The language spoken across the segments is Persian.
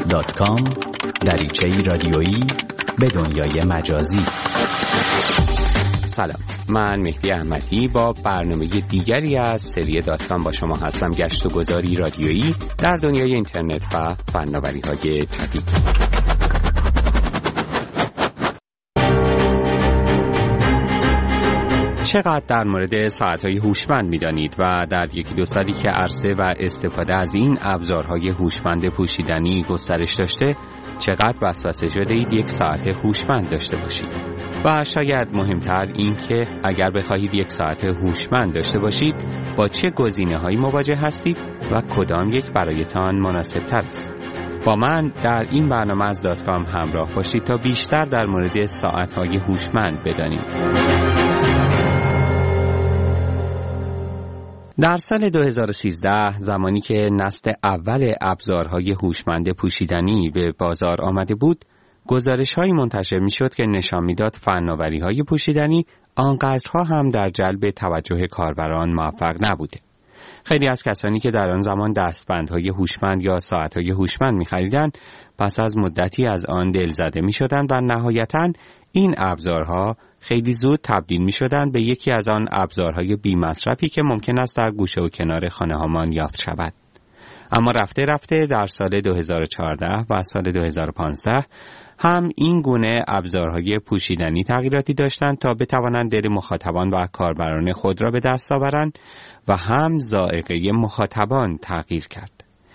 www.facebook.com دریچه‌ای رادیویی به دنیای مجازی. سلام، من مهدی احمدی با برنامه دیگری از سری .com با شما هستم. گشت و گذاری رادیویی در دنیای اینترنت و فناوری‌های جدید. چقدر در مورد ساعت‌های هوشمند می‌دانید و در یکی دو سالی که عرصه و استفاده از این ابزارهای هوشمند پوشیدنی گسترش داشته، چقدر وسوسه شده اید یک ساعت هوشمند داشته باشید؟ و شاید مهمتر این که اگر بخواهید یک ساعت هوشمند داشته باشید، با چه گزینه‌هایی مواجه هستید و کدام یک برایتان مناسب‌تر است؟ با من در این برنامه از .com همراه باشید تا بیشتر در مورد ساعت‌های هوشمند بدانید. در سال 2013 زمانی که نسل اول ابزارهای هوشمند پوشیدنی به بازار آمده بود، گزارش‌هایی منتشر می‌شد که نشان می‌داد فناوری‌های پوشیدنی آنقدرها هم در جلب توجه کاربران موفق نبوده. خیلی از کسانی که در آن زمان دستبندهای هوشمند یا ساعت‌های هوشمند می‌خریدند، پس از مدتی از آن دلزده می‌شدند و نهایتاً این ابزارها خیلی زود تبدیل می‌شدند به یکی از آن ابزارهای بی‌مصرفی که ممکن است در گوشه و کنار خانه‌هامان یافت شود. اما رفته رفته در سال 2014 و سال 2015 هم این گونه ابزارهای پوشیدنی تغییراتی داشتند تا بتوانند دل مخاطبان و کاربران خود را به دست آورند و هم ذائقه مخاطبان تغییر کرد.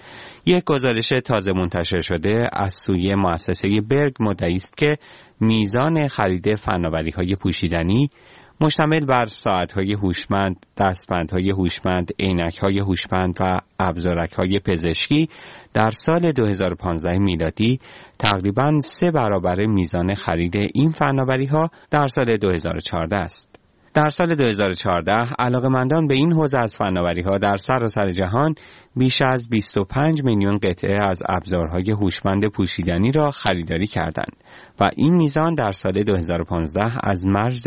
یک گزارش تازه منتشر شده از سوی مؤسسه برگ مدعی است که میزان خرید فناوری‌های پوشیدنی مشتمل بر ساعت‌های هوشمند، دستبندهای هوشمند، عینک‌های هوشمند و ابزارک‌های پزشکی در سال 2015 میلادی تقریباً 3 برابر میزان خرید این فناوری‌ها در سال 2014 است. در سال 2014 علاقه‌مندان به این حوزه از فناوری‌ها در سراسر جهان بیش از 25 میلیون قطعه از ابزارهای هوشمند پوشیدنی را خریداری کردند و این میزان در سال 2015 از مرز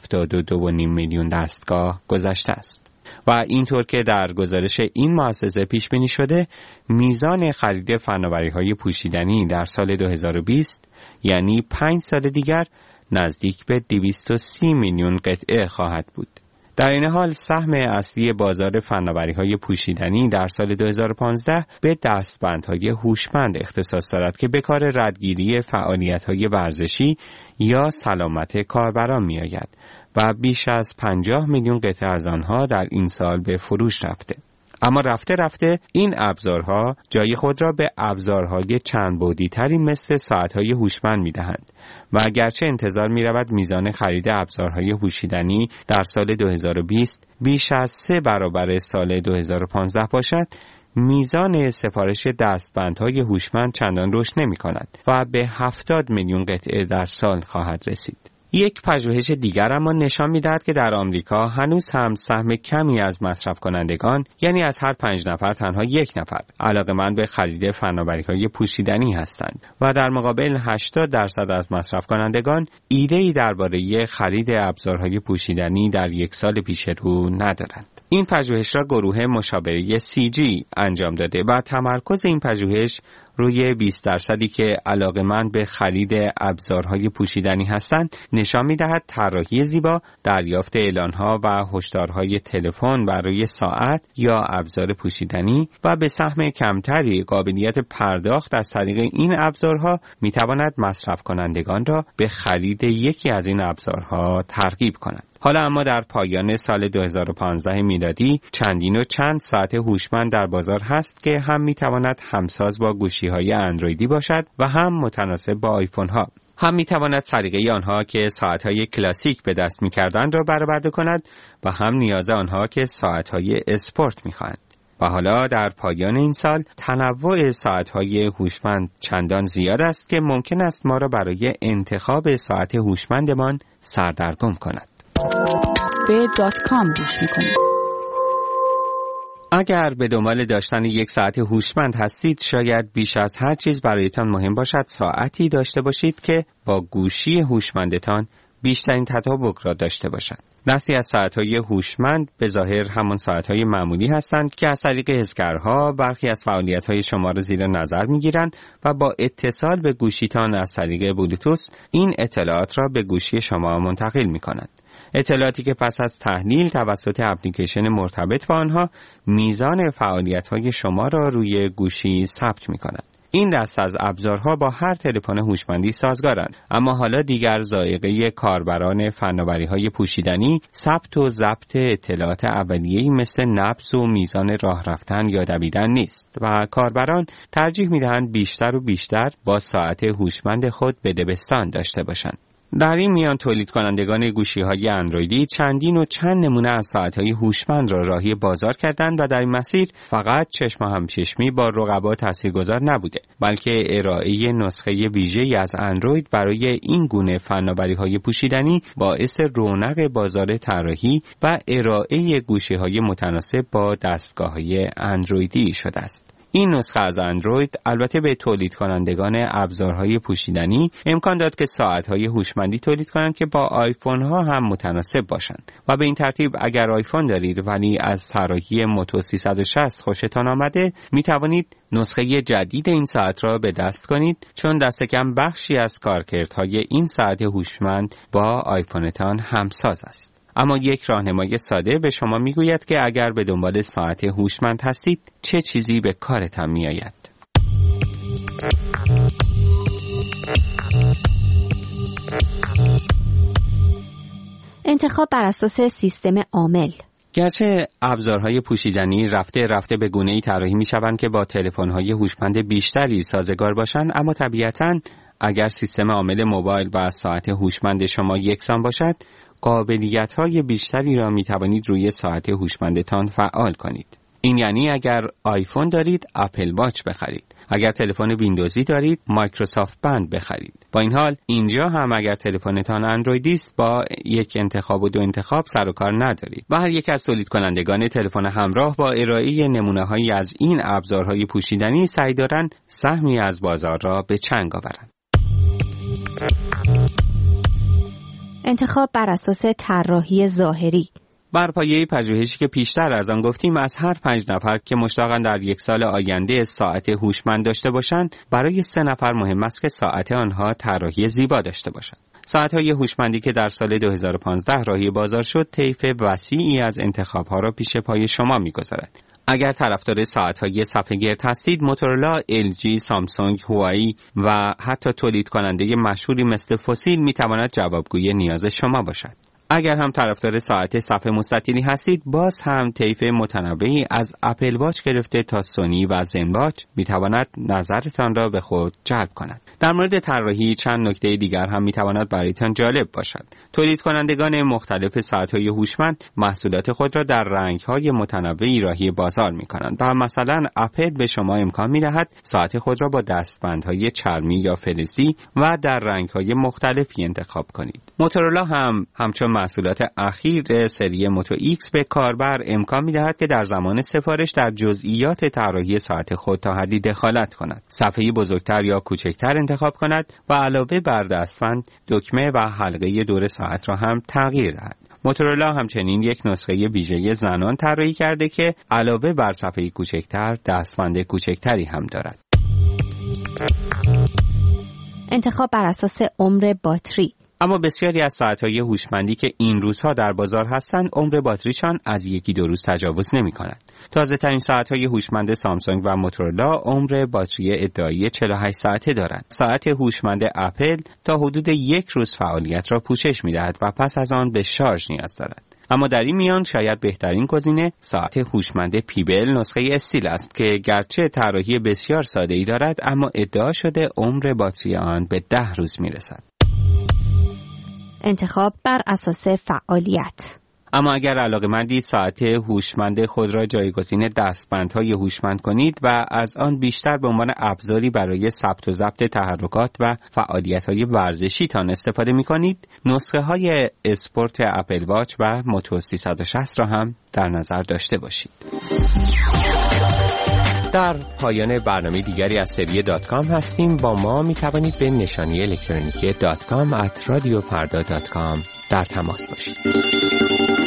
72.5 میلیون دستگاه گذشته است. و اینطور که در گزارش این مؤسسه پیش بینی شده، میزان خرید فناوری‌های پوشیدنی در سال 2020 یعنی 5 سال دیگر نزدیک به 230 میلیون قطعه خواهد بود. در این حال سهم اصلی بازار فناوری‌های پوشیدنی در سال 2015 به دستبندهای هوشمند اختصاص دارد که به کار ردگیری فعالیت‌های ورزشی یا سلامت کاربران می‌آید و بیش از 50 میلیون قطعه از آنها در این سال به فروش رفته. اما رفته رفته این ابزارها جای خود را به ابزارهای چند بعدی تری مثل ساعت‌های هوشمند می‌دهند و اگرچه انتظار می‌رود میزان خرید ابزارهای پوشیدنی در سال 2020 بیش از 3 برابر سال 2015 باشد، میزان سفارش دستبندهای هوشمند چندان رشد نمی‌کند و به 70 میلیون قطعه در سال خواهد رسید. یک پژوهش دیگر اما نشان می‌دهد که در آمریکا هنوز هم سهم کمی از مصرف کنندگان، یعنی از هر 5 نفر تنها 1 نفر، علاقه‌مند به خرید فناوری‌های پوشیدنی هستند و در مقابل 80% از مصرف کنندگان ایده‌ای درباره خرید ابزارهای پوشیدنی در یک سال پیش رو ندارند. این پژوهش را گروه مشاوره CG انجام داده و تمرکز این پژوهش روی 20% که علاقه‌مند به خرید ابزارهای پوشیدنی هستند نشان می‌دهد طراحی زیبا، دریافت اعلان‌ها و هشدارهای تلفن برای ساعت یا ابزار پوشیدنی و به سهم کمتری قابلیت پرداخت از طریق این ابزارها می‌تواند مصرف کنندگان را به خرید یکی از این ابزارها ترغیب کند. حالا اما در پایان سال 2015 میلادی چندین و چند ساعت هوشمند در بازار هست که هم میتواند همساز با گوشی‌های اندرویدی باشد و هم متناسب با آیفون‌ها. هم میتواند سلیقه آنها که ساعت‌های کلاسیک به دست می‌کردند را برآورده کند و هم نیاز آنها که ساعت‌های اسپورت می‌خواهند. و حالا در پایان این سال تنوع ساعت‌های هوشمند چندان زیاد است که ممکن است ما را برای انتخاب ساعت هوشمندمان سردرگم کند. به .com گوش می‌کنید. اگر به دنبال داشتن یک ساعت هوشمند هستید، شاید بیش از هر چیز برایتان مهم باشد ساعتی داشته باشید که با گوشی هوشمندتان بیشترین تطابق را داشته باشد. نسلی از ساعت‌های هوشمند به ظاهر همان ساعت‌های معمولی هستند که از طریق حسگرها برخی از فعالیت‌های شما را زیر نظر می‌گیرند و با اتصال به گوشیتان از طریق بلوتوث این اطلاعات را به گوشی شما منتقل می‌کنند. اطلاعاتی که پس از تحلیل توسط اپلیکیشن مرتبط با آنها میزان فعالیت‌های شما را روی گوشی ثبت می‌کنند. این دست از ابزارها با هر تلفن هوشمندی سازگارند، اما حالا دیگر ذائقه کاربران فناوری‌های پوشیدنی ثبت و ضبط اطلاعات اولیه‌ای مثل نبض و میزان راه رفتن یا دویدن نیست و کاربران ترجیح می‌دهند بیشتر و بیشتر با ساعت هوشمند خود بدبستان داشته باشند. در این میان تولید کنندگان گوشی‌های اندرویدی چندین و چند نمونه از ساعت‌های هوشمند را راهی بازار کردند و در این مسیر فقط چشم همچشمی با رقبا تاثیرگذار نبوده، بلکه ارائه نسخه ویژه‌ای از اندروید برای این گونه فناوری‌های پوشیدنی باعث رونق بازار طراحی و ارائه گوشی‌های متناسب با دستگاه‌های اندرویدی شده است. این نسخه از اندروید البته به تولید کنندگان ابزارهای پوشیدنی امکان داد که ساعت‌های هوشمندی تولید کنند که با آیفون ها هم متناسب باشند و به این ترتیب اگر آیفون دارید ولی از طراحی موتو 360 خوشتان آمده می توانید نسخه جدید این ساعت را به دست کنید، چون دست کم بخشی از کارکردهای این ساعت هوشمند با آیفونتان همساز است. اما یک راهنمای ساده به شما میگوید که اگر به دنبال ساعت هوشمند هستید چه چیزی به کارتان میآید. انتخاب بر اساس سیستم عامل. گرچه ابزارهای پوشیدنی رفته به گونه‌ای طراحی می‌شوند که با تلفن‌های هوشمند بیشتری سازگار باشند، اما طبیعتاً اگر سیستم عامل موبایل و ساعت هوشمند شما یکسان باشد، قابلیت‌های بیشتری را می‌توانید روی ساعت هوشمندتان فعال کنید. این یعنی اگر آیفون دارید، اپل واچ بخرید. اگر تلفن ویندوزی دارید، مایکروسافت بند بخرید. با این حال اینجا هم اگر تلفنتان اندرویدی است، با یک انتخاب و دو انتخاب سر و کار ندارید. و هر یک از تولید کنندگان تلفن همراه با ارائه نمونه‌هایی از این ابزارهای پوشیدنی سعی دارند سهمی از بازار را به چنگ آورند. انتخاب بر اساس طراحی ظاهری. بر پایه پژوهشی که پیشتر از آن گفتیم، از هر 5 نفر که مشتاقند در یک سال آینده ساعت هوشمند داشته باشند، برای 3 نفر مهم است که ساعت آنها طراحی زیبا داشته باشند. ساعت‌های هوشمندی که در سال 2015 راهی بازار شد، طیف وسیعی از انتخاب‌ها را پیش پای شما می‌گذارد. اگر طرفدار ساعت‌های صفحه گرد هستید، موتورولا، LG، سامسونگ، هوایی و حتی تولید کننده مشهوری مثل فسیل می‌تواند جوابگوی نیاز شما باشد. اگر هم طرفدار ساعت صفحه مستطیلی هستید، باز هم طیف متنوعی از اپل واچ گرفته تا سونی و زن واچ میتواند نظرتان را به خود جلب کند. در مورد طراحی چند نکته دیگر هم میتواند برایتان جالب باشد. تولید کنندگان مختلف ساعت‌های هوشمند محصولات خود را در رنگ‌های متنوعی راهی بازار می‌کنند و مثلا اپل به شما امکان می‌دهد ساعت خود را با دستبندهای چرمی یا فلزی و در رنگ‌های مختلفی انتخاب کنید. موتورولا هم همچون محصولات اخیر سری موتو ایکس به کاربر امکان می‌دهد که در زمان سفارش در جزئیات طراحی ساعت خود تا حدی دخالت کند. صفحه بزرگتر یا کوچکتر انتخاب کند و علاوه بر دستبند، دکمه و حلقه دور ساعت را هم تغییر دهد. موتورولا همچنین یک نسخه ویژه زنان طراحی کرده که علاوه بر صفحه کوچکتر، دستبند کوچکتری هم دارد. انتخاب بر اساس عمر باتری. اما بسیاری از ساعت‌های هوشمندی که این روزها در بازار هستند، عمر باتریشان از 1-2 روز تجاوز نمی‌کند. تازه‌ترین ساعت‌های هوشمند سامسونگ و موتورولا عمر باتری ادعایی 48 ساعته دارند. ساعت هوشمند اپل تا حدود 1 روز فعالیت را پوشش می‌دهد و پس از آن به شارژ نیاز دارد. اما در این میان شاید بهترین گزینه ساعت هوشمند پیبل نسخه استیل است که گرچه طراحی بسیار ساده‌ای دارد، اما ادعا شده عمر باتری آن به 10 روز می‌رسد. انتخاب بر اساس فعالیت. اما اگر علاقه‌مندید ساعت هوشمند خود را جایگزین دستبندهای هوشمند کنید و از آن بیشتر به عنوان ابزاری برای ثبت و ضبط تحرکات و فعالیت‌های ورزشی تان استفاده می‌کنید، نسخه‌های اسپورت اپل واچ و موتو 360 را هم در نظر داشته باشید. در پایان برنامه دیگری از سری .com هستیم. با ما می توانید به نشانی الکترونیکی .com@radiofarda.com در تماس باشید.